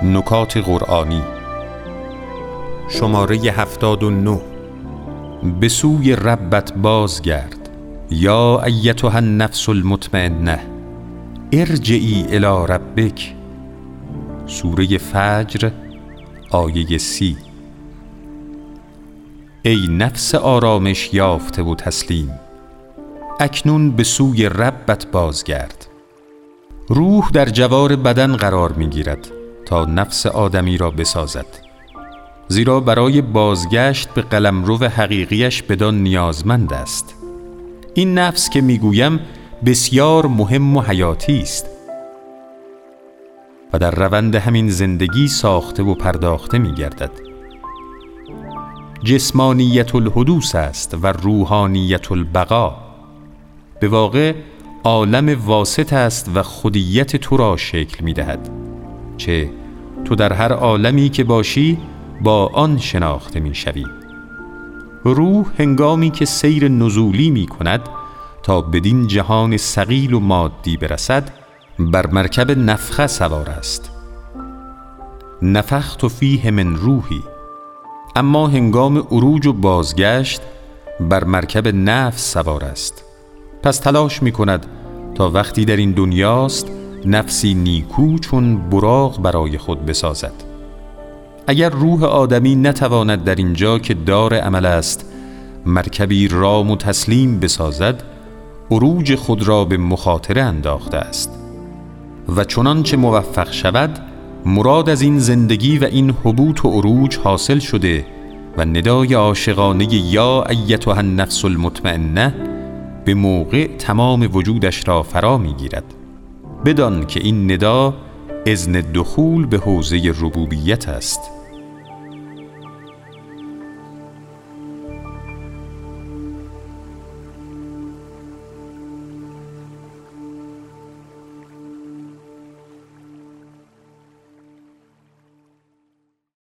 نکات قرآنی شماره 79. به سوی ربت بازگرد یا ایتها النفس المطمئنه ارجعی الی ربک. سوره فجر آیه 30. ای نفس آرامش یافته و تسلیم، اکنون به سوی ربت بازگرد. روح در جوار بدن قرار می گیرد تا نفس آدمی را بسازد، زیرا برای بازگشت به قلمرو حقیقیش بدان نیازمند است. این نفس که میگویم بسیار مهم و حیاتی است و در روند همین زندگی ساخته و پرداخته می گردد. جسمانیت الحدوث است و روحانیت البقا. به واقع عالم واسط است و خودیت تو را شکل می دهد، چه تو در هر عالمی که باشی با آن شناخته می شوی. روح هنگامی که سیر نزولی می کند تا بدین جهان ثقیل و مادی برسد، بر مرکب نفخه سوار است. نفخت فیه من روحی. اما هنگام عروج و بازگشت بر مرکب نفس سوار است. پس تلاش می کند تا وقتی در این دنیاست نفسی نیکو چون براق برای خود بسازد. اگر روح آدمی نتواند در اینجا که دار عمل است مرکبی رام و تسلیم بسازد، عروج خود را به مخاطره انداخته است و چنانچه موفق شود مراد از این زندگی و این هبوط و عروج حاصل شده و ندای عاشقانه یا ایتها النفس المطمئنه به موقع تمام وجودش را فرا می گیرد. بدان که این ندا اذن دخول به حوزه ربوبیت است.